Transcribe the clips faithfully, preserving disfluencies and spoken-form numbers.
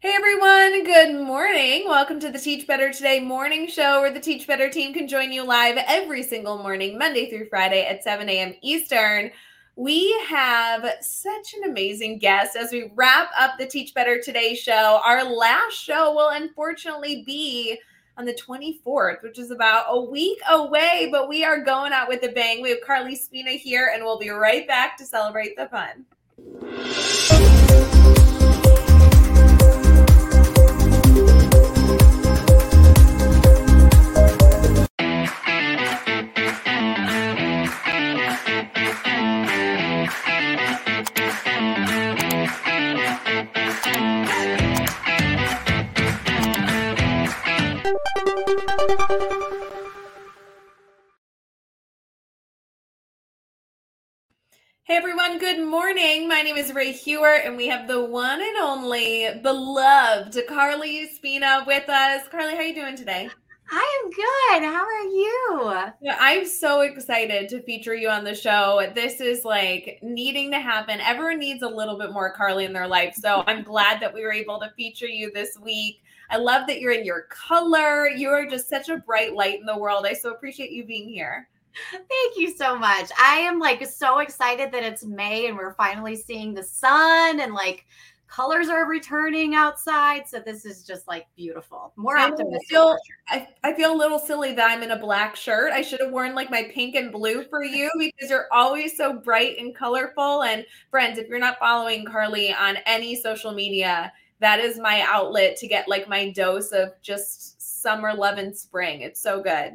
Hey everyone, good morning. Welcome to the Teach Better Today morning show where the Teach Better team can join you live every single morning, Monday through Friday at seven a.m. Eastern. We have such an amazing guest as we wrap up the Teach Better Today show. Our last show will unfortunately be on the twenty-fourth, which is about a week away, but we are going out with a bang. We have Carly Spina here, and we'll be right back to celebrate the fun. Hey everyone, good morning. My name is Ray Hewer, and we have the one and only beloved Carly Spina with us. Carly, how are you doing today? I am good. How are you? Yeah, I'm so excited to feature you on the show. This is like needing to happen. Everyone needs a little bit more Carly in their life. So I'm glad that we were able to feature you this week. I love that you're in your color. You are just such a bright light in the world. I so appreciate you being here. Thank you so much. I am like so excited that it's May and we're finally seeing the sun and like colors are returning outside. So this is just like beautiful. More optimistic. I feel, I, I feel a little silly that I'm in a black shirt. I should have worn like my pink and blue for you because you're always so bright and colorful. And friends, if you're not following Carly on any social media, that is my outlet to get like my dose of just summer love and spring. It's so good.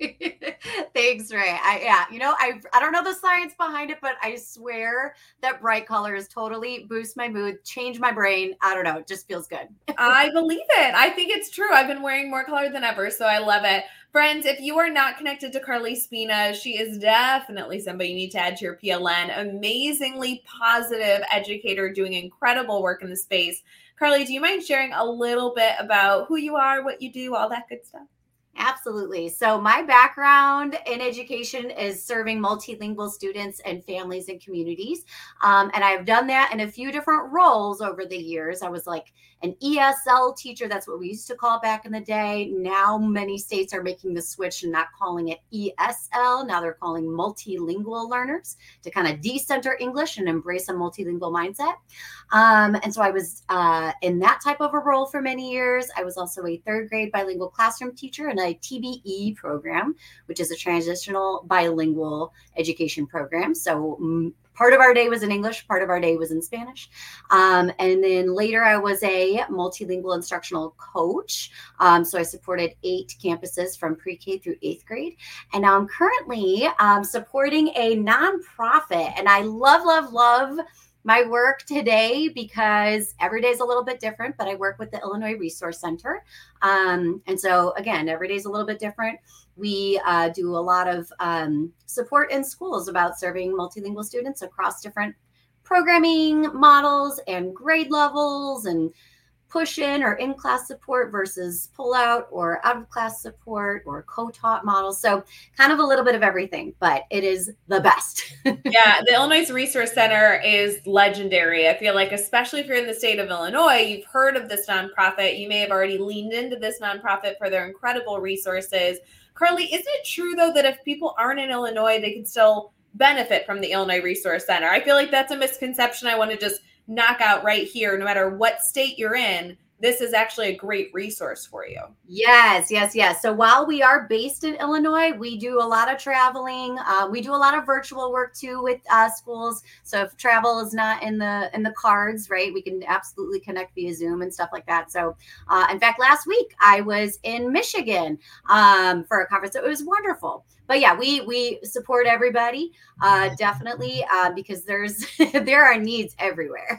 Thanks, Ray. I yeah, you know, I I don't know the science behind it, but I swear that bright colors totally boost my mood, change my brain. I don't know, it just feels good. I believe it. I think it's true. I've been wearing more color than ever, so I love it. Friends, if you are not connected to Carly Spina, she is definitely somebody you need to add to your P L N. Amazingly positive educator doing incredible work in the space. Carly, do you mind sharing a little bit about who you are, what you do, all that good stuff? Absolutely. So my background in education is serving multilingual students and families and communities. Um, and I've done that in a few different roles over the years. I was like an E S L teacher. That's what we used to call back in the day. Now many states are making the switch and not calling it E S L. Now they're calling multilingual learners to kind of decenter English and embrace a multilingual mindset. Um, and so I was uh, in that type of a role for many years. I was also a third grade bilingual classroom teacher and a T B E program, which is a transitional bilingual education program. So um, part of our day was in English, part of our day was in Spanish. Um, and then later I was a multilingual instructional coach. Um, so I supported eight campuses from pre-K through eighth grade. And now I'm currently um, supporting a nonprofit. And I love, love, love my work today because every day is a little bit different, but I work with the Illinois Resource Center. Um, and so again, every day is a little bit different. We uh, do a lot of um, support in schools about serving multilingual students across different programming models and grade levels and push in or in-class support versus pull out or out of class support or co-taught models. So kind of a little bit of everything, but it is the best. Yeah, the Illinois Resource Center is legendary. I feel like, especially if you're in the state of Illinois, you've heard of this nonprofit. You may have already leaned into this nonprofit for their incredible resources. Carly, isn't it true, though, that if people aren't in Illinois, they can still benefit from the Illinois Resource Center? I feel like that's a misconception I want to just knock out right here. No matter what state you're in, this is actually a great resource for you. Yes, yes, yes. So while we are based in Illinois, we do a lot of traveling. Uh, we do a lot of virtual work too with uh, schools. So if travel is not in the in the cards, right, we can absolutely connect via Zoom and stuff like that. So uh, in fact, last week I was in Michigan um, for a conference. So it was wonderful. But yeah, we we support everybody uh, definitely uh, because there's there are needs everywhere.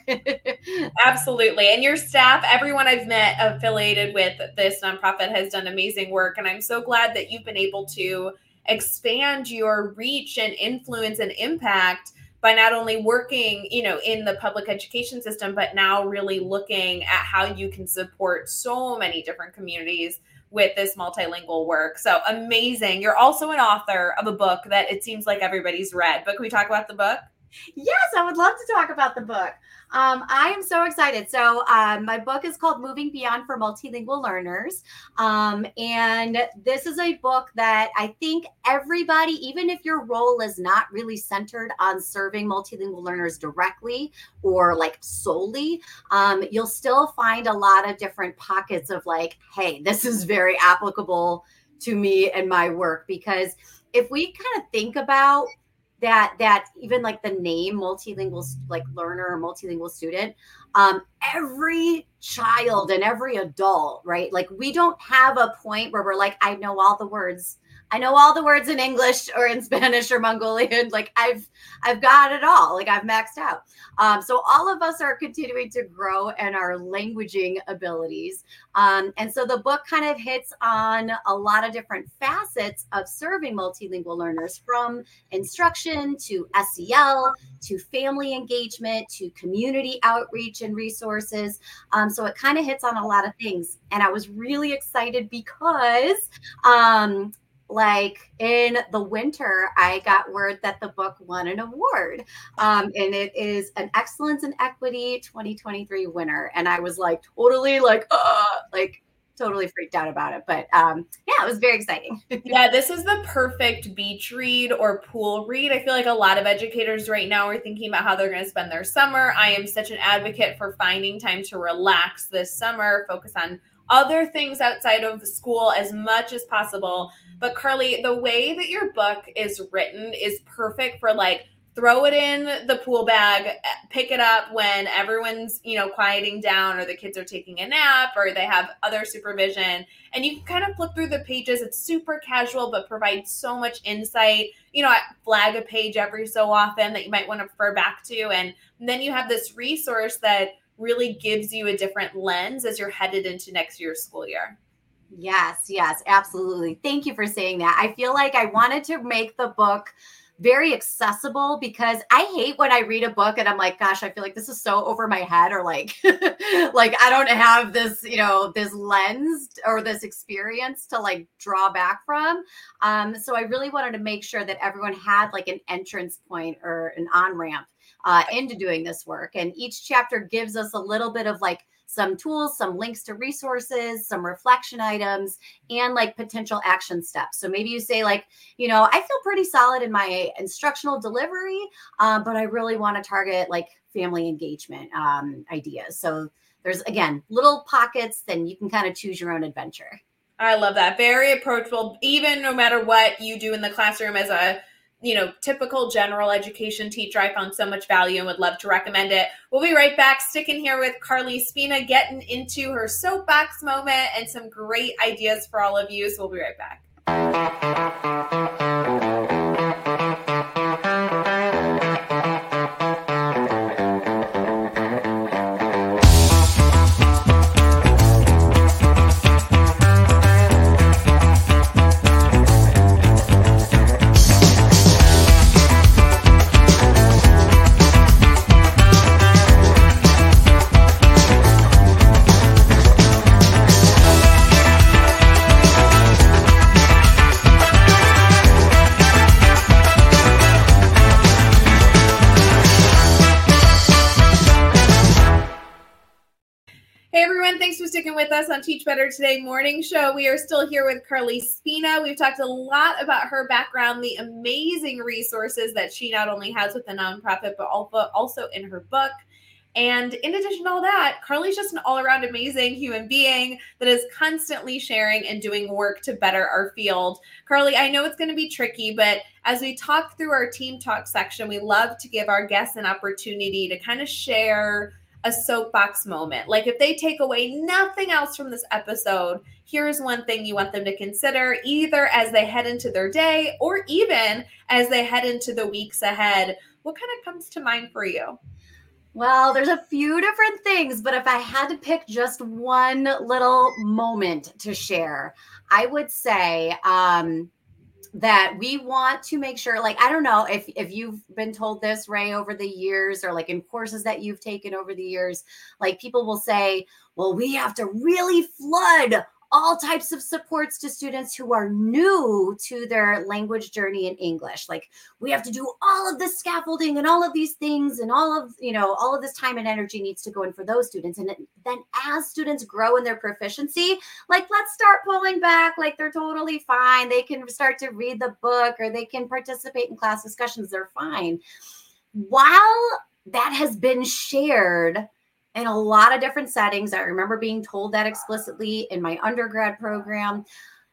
Absolutely. And your staff, everyone I've met affiliated with this nonprofit has done amazing work. And I'm so glad that you've been able to expand your reach and influence and impact by not only working, you know, in the public education system, but now really looking at how you can support so many different communities with this multilingual work. So amazing. You're also an author of a book that it seems like everybody's read, but can we talk about the book? Yes, I would love to talk about the book. Um, I am so excited. So, um, my book is called Moving Beyond for Multilingual Learners. Um, and this is a book that I think everybody, even if your role is not really centered on serving multilingual learners directly or like solely, um, you'll still find a lot of different pockets of like, hey, this is very applicable to me and my work. Because if we kind of think about that that even like the name multilingual like learner or multilingual student, um every child and every adult, right? Like we don't have a point where we're like, I know all the words. I know all the words in English or in Spanish or Mongolian. Like I've I've got it all. Like I've maxed out. Um, so all of us are continuing to grow in our languaging abilities. Um, and so the book kind of hits on a lot of different facets of serving multilingual learners, from instruction to S E L to family engagement to community outreach and resources. Um, so it kind of hits on a lot of things. And I was really excited because um, like in the winter, I got word that the book won an award. Um, and it is an Excellence in Equity twenty twenty-three winner. And I was like, totally like, uh, like totally freaked out about it. But um, yeah, it was very exciting. Yeah, this is the perfect beach read or pool read. I feel like a lot of educators right now are thinking about how they're going to spend their summer. I am such an advocate for finding time to relax this summer, focus on other things outside of school as much as possible. But Carly, the way that your book is written is perfect for like, throw it in the pool bag, pick it up when everyone's, you know, quieting down or the kids are taking a nap or they have other supervision. And you can kind of flip through the pages. It's super casual, but provides so much insight. You know, I flag a page every so often that you might want to refer back to. And then you have this resource that really gives you a different lens as you're headed into next year's school year. Yes, yes, absolutely. Thank you for saying that. I feel like I wanted to make the book very accessible, because I hate when I read a book and I'm like, gosh, I feel like this is so over my head, or like, like I don't have this, you know, this lens or this experience to like draw back from. Um, so I really wanted to make sure that everyone had like an entrance point or an on-ramp uh, into doing this work. And each chapter gives us a little bit of like some tools, some links to resources, some reflection items, and like potential action steps. So maybe you say like, you know, I feel pretty solid in my instructional delivery, um, but I really want to target like family engagement um, ideas. So there's, again, little pockets, then you can kind of choose your own adventure. I love that. Very approachable, even no matter what you do in the classroom as a you know, typical general education teacher. I found so much value and would love to recommend it. We'll be right back, sticking here with Carly Spina, getting into her soapbox moment and some great ideas for all of you. So we'll be right back. Thanks for sticking with us on Teach Better Today morning show. We are still here with Carly Spina. We've talked a lot about her background, the amazing resources that she not only has with the nonprofit, but also in her book. And in addition to all that, Carly's just an all-around amazing human being that is constantly sharing and doing work to better our field. Carly, I know it's going to be tricky, but as we talk through our team talk section, we love to give our guests an opportunity to kind of share a soapbox moment. Like if they take away nothing else from this episode, here's one thing you want them to consider, either as they head into their day or even as they head into the weeks ahead. What kind of comes to mind for you? Well, there's a few different things, but if I had to pick just one little moment to share, I would say, um, that we want to make sure, like, I don't know if, if you've been told this, Ray, over the years, or like in courses that you've taken over the years, like people will say, well, we have to really flood all types of supports to students who are new to their language journey in English. Like, we have to do all of this scaffolding and all of these things, and all of, you know, all of this time and energy needs to go in for those students. And then as students grow in their proficiency, like, let's start pulling back. Like, they're totally fine. They can start to read the book, or they can participate in class discussions. They're fine. While that has been shared in a lot of different settings, I remember being told that explicitly in my undergrad program.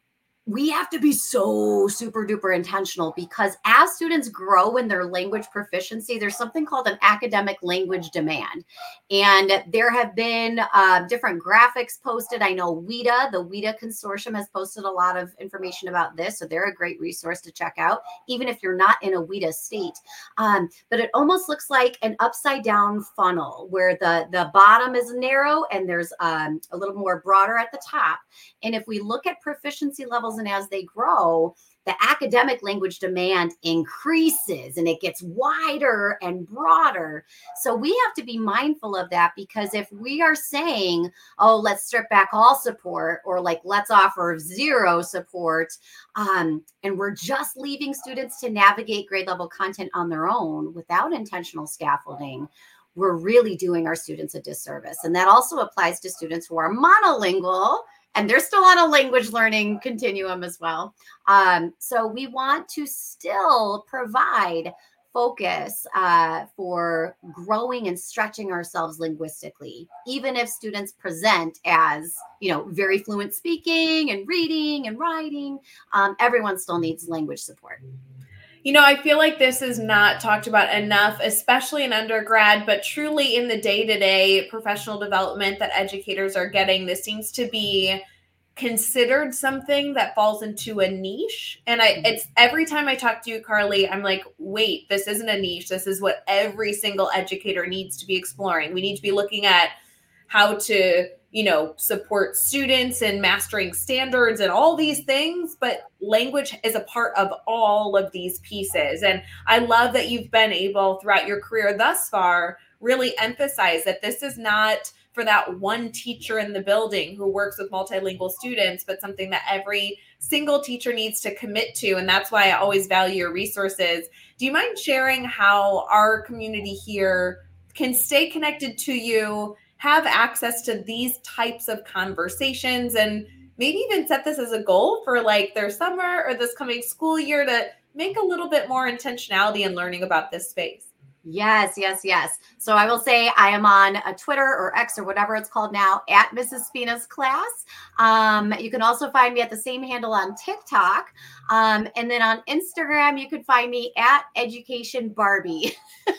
We have to be so super duper intentional, because as students grow in their language proficiency, there's something called an academic language demand. And there have been uh, different graphics posted. I know W I D A, the W I D A consortium, has posted a lot of information about this. So they're a great resource to check out, even if you're not in a W I D A state. Um, but it almost looks like an upside down funnel, where the, the bottom is narrow and there's um, a little more broader at the top. And if we look at proficiency levels, and as they grow, the academic language demand increases and it gets wider and broader. So we have to be mindful of that, because if we are saying, oh, let's strip back all support, or like, let's offer zero support, um, and we're just leaving students to navigate grade level content on their own without intentional scaffolding, we're really doing our students a disservice. And that also applies to students who are monolingual, and they're still on a language learning continuum as well. Um, so we want to still provide focus uh, for growing and stretching ourselves linguistically, even if students present as, you know, very fluent speaking and reading and writing. Um, everyone still needs language support. You know, I feel like this is not talked about enough, especially in undergrad, but truly in the day-to-day professional development that educators are getting. This seems to be considered something that falls into a niche. And I, it's every time I talk to you, Carly, I'm like, wait, this isn't a niche. This is what every single educator needs to be exploring. We need to be looking at how to, you know, support students and mastering standards and all these things, but language is a part of all of these pieces. And I love that you've been able throughout your career thus far, really emphasize that this is not for that one teacher in the building who works with multilingual students, but something that every single teacher needs to commit to. And that's why I always value your resources. Do you mind sharing how our community here can stay connected to you, have access to these types of conversations, and maybe even set this as a goal for like their summer or this coming school year to make a little bit more intentionality in learning about this space? Yes, yes, yes. So I will say I am on a Twitter or X or whatever it's called now, at Missus Spina's Class. Um, you can also find me at the same handle on TikTok. Um, and then on Instagram, you can find me at Education Barbie.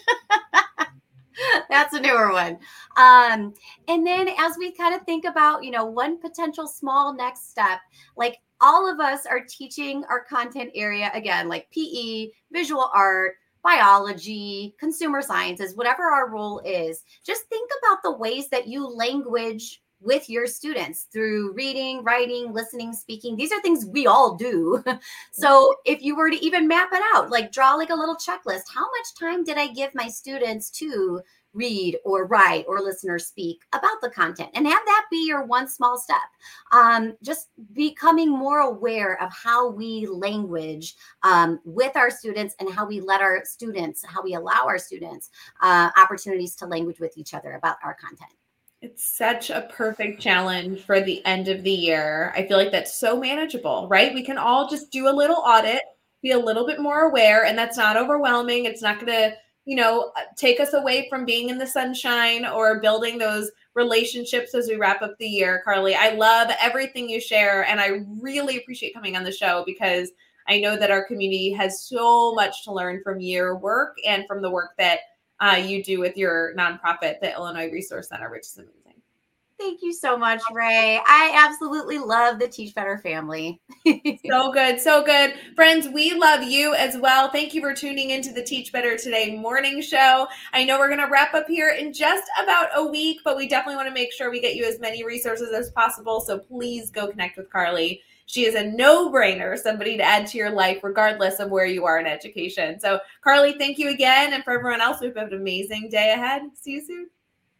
That's a newer one. Um, and then as we kind of think about, you know, one potential small next step, like all of us are teaching our content area, again, like P E, visual art, biology, consumer sciences, whatever our role is, just think about the ways that you language with your students through reading, writing, listening, speaking. These are things we all do. So if you were to even map it out, like draw like a little checklist, how much time did I give my students to read or write or listen or speak about the content, and have that be your one small step. Um, just becoming more aware of how we language um, with our students, and how we let our students, how we allow our students uh, opportunities to language with each other about our content. It's such a perfect challenge for the end of the year. I feel like that's so manageable, right? We can all just do a little audit, be a little bit more aware, and that's not overwhelming. It's not going to, you know, take us away from being in the sunshine or building those relationships as we wrap up the year. Carly, I love everything you share, and I really appreciate coming on the show, because I know that our community has so much to learn from your work and from the work that uh, you do with your nonprofit, the Illinois Resource Center, which is amazing. Thank you so much, Ray. I absolutely love the Teach Better family. So good. So good. Friends, we love you as well. Thank you for tuning into the Teach Better Today morning show. I know we're going to wrap up here in just about a week, but we definitely want to make sure we get you as many resources as possible. So please go connect with Carly. She is a no-brainer, somebody to add to your life, regardless of where you are in education. So Carly, thank you again. And for everyone else, we have an amazing day ahead. See you soon.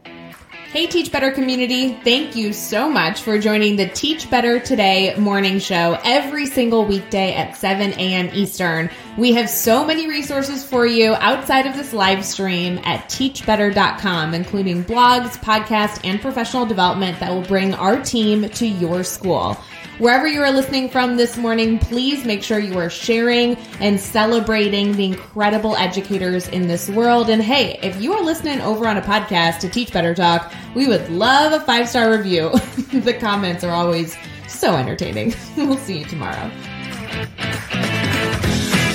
Hey, Teach Better community. Thank you so much for joining the Teach Better Today morning show every single weekday at seven a.m. Eastern. We have so many resources for you outside of this live stream at teach better dot com, including blogs, podcasts, and professional development that will bring our team to your school. Wherever you are listening from this morning, please make sure you are sharing and celebrating the incredible educators in this world. And hey, if you are listening over on a podcast to Teach Better Talk, we would love a five-star review. The comments are always so entertaining. We'll see you tomorrow.